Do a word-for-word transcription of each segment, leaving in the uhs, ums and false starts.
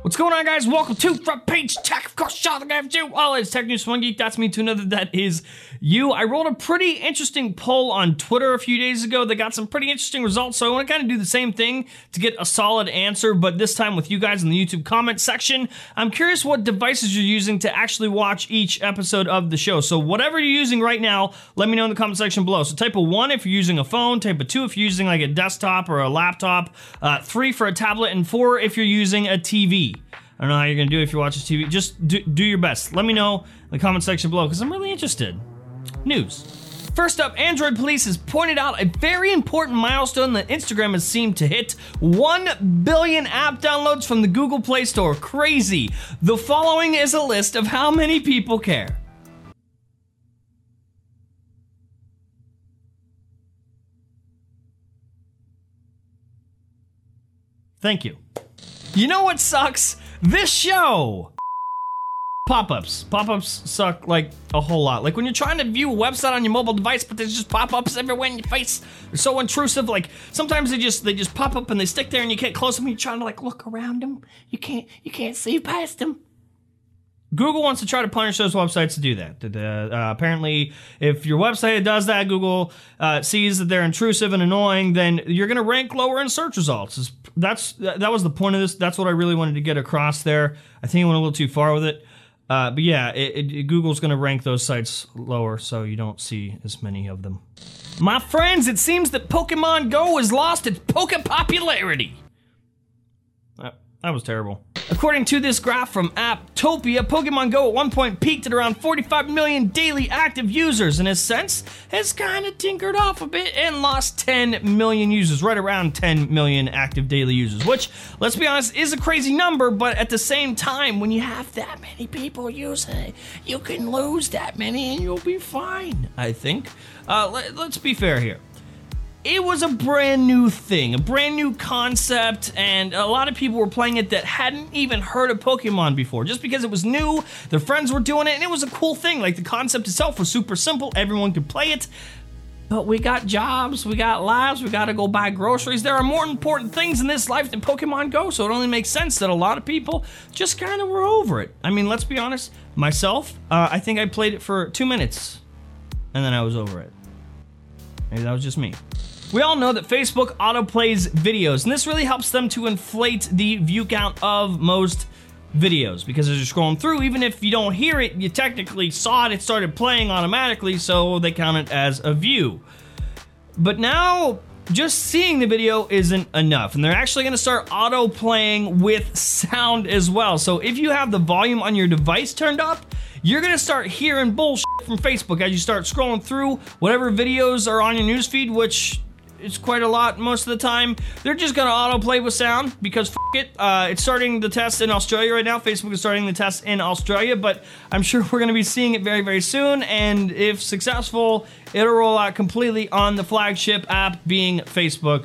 What's going on, guys? Welcome to Front Page Tech. Of course, Jonathan Gav too. All it's Tech News One Geek. That's me to another. That is you. I rolled a pretty interesting poll on Twitter a few days ago that got some pretty interesting results. So I want to kind of do the same thing to get a solid answer, but this time with you guys in the YouTube comment section. I'm curious what devices you're using to actually watch each episode of the show. So whatever you're using right now, let me know in the comment section below. So type a one if you're using a phone, type a two if you're using like a desktop or a laptop, uh, three for a tablet, and four if you're using a T V. I don't know how you're gonna do it if you watch T V. Just do, do your best. Let me know in the comment section below because I'm really interested. News. First up, Android Police has pointed out a very important milestone that Instagram has seemed to hit. one billion app downloads from the Google Play Store. Crazy. The following is a list of how many people care. Thank you. You know what sucks? This show! Pop-ups. Pop-ups suck like a whole lot. Like when you're trying to view a website on your mobile device, but there's just pop-ups everywhere in your face. They're so intrusive. Like sometimes they just they just pop up and they stick there and you can't close them. You're trying to like look around them. You can't you can't see past them. Google wants to try to punish those websites to do that. Uh, uh, apparently, if your website does that, Google uh, sees that they're intrusive and annoying, then you're going to rank lower in search results. That's that was the point of this. That's what I really wanted to get across there. I think I went a little too far with it. Uh, but yeah, it, it, Google's going to rank those sites lower, so you don't see as many of them. My friends, it seems that Pokemon Go has lost its Poke popularity. That, that was terrible. According to this graph from Apptopia, Pokemon Go at one point peaked at around forty-five million daily active users, and has since has kind of tinkered off a bit and lost ten million users, right around ten million active daily users, which, let's be honest, is a crazy number, but at the same time, when you have that many people using it, you can lose that many and you'll be fine, I think. Uh, let, let's be fair here. It was a brand new thing, a brand new concept, and a lot of people were playing it that hadn't even heard of Pokemon before. Just because it was new, their friends were doing it, and it was a cool thing. Like, the concept itself was super simple, everyone could play it. But we got jobs, we got lives, we gotta go buy groceries. There are more important things in this life than Pokemon Go, so it only makes sense that a lot of people just kind of were over it. I mean, let's be honest, myself, uh, I think I played it for two minutes, and then I was over it. Maybe that was just me. We all know that Facebook autoplays videos, and this really helps them to inflate the view count of most videos, because as you're scrolling through, even if you don't hear it, you technically saw it, it started playing automatically, so they count it as a view. But now, just seeing the video isn't enough, and they're actually gonna start autoplaying with sound as well. So if you have the volume on your device turned up, you're gonna start hearing bullshit from Facebook as you start scrolling through whatever videos are on your newsfeed, which it's quite a lot most of the time. They're just gonna autoplay with sound because f it. Uh, it's starting the test in Australia right now. Facebook is starting the test in Australia, but I'm sure we're gonna be seeing it very, very soon. And if successful, it'll roll out completely on the flagship app being Facebook.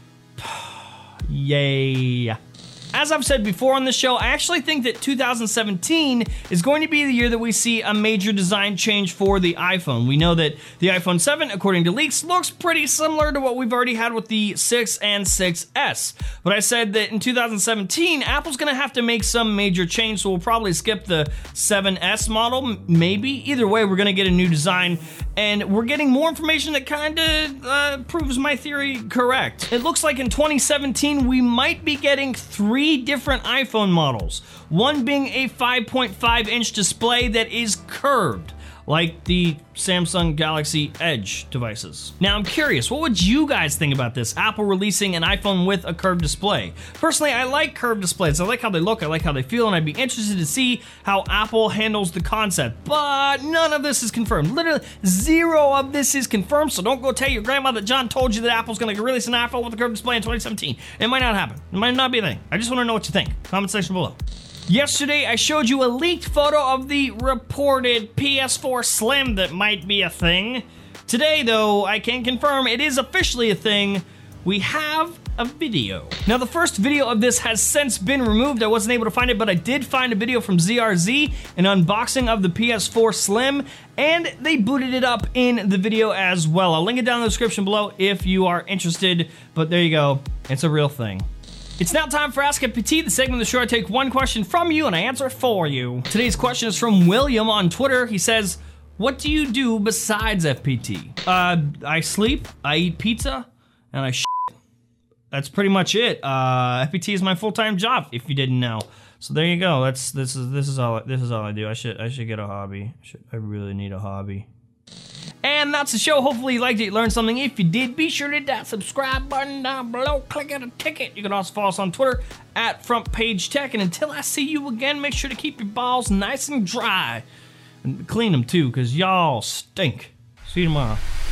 Yay. As I've said before on the show, I actually think that two thousand seventeen is going to be the year that we see a major design change for the iPhone. We know that the iPhone seven, according to leaks, looks pretty similar to what we've already had with the six and six S. But I said that in two thousand seventeen, Apple's gonna have to make some major change, so we'll probably skip the seven S model, maybe. Either way, we're gonna get a new design, and we're getting more information that kinda uh, proves my theory correct. It looks like in twenty seventeen, we might be getting three different iPhone models, one being a five point five inch display that is curved, like the Samsung Galaxy Edge devices. Now I'm curious, what would you guys think about this? Apple releasing an iPhone with a curved display. Personally, I like curved displays. I like how they look, I like how they feel, and I'd be interested to see how Apple handles the concept. But none of this is confirmed. Literally zero of this is confirmed, so don't go tell your grandma that John told you that Apple's gonna release an iPhone with a curved display in twenty seventeen. It might not happen. It might not be a thing. I just wanna know what you think. Comment section below. Yesterday, I showed you a leaked photo of the reported P S four Slim that might be a thing. Today, though, I can confirm it is officially a thing. We have a video. Now, the first video of this has since been removed. I wasn't able to find it, but I did find a video from Z R Z, an unboxing of the P S four Slim, and they booted it up in the video as well. I'll link it down in the description below if you are interested, but there you go. It's a real thing. It's now time for Ask F P T, the segment of the show I take one question from you and I answer it for you. Today's question is from William on Twitter. He says, what do you do besides F P T? Uh, I sleep, I eat pizza, and I shit. That's pretty much it. Uh, F P T is my full-time job, if you didn't know. So there you go. That's this is this is all this is all I do. I should I should get a hobby. I, should, I really need a hobby. And that's the show. Hopefully you liked it, you learned something. If you did, be sure to hit that subscribe button down below. Click on a ticket. You can also follow us on Twitter at Front Page Tech. And until I see you again, make sure to keep your balls nice and dry. And clean them too, because y'all stink. See you tomorrow.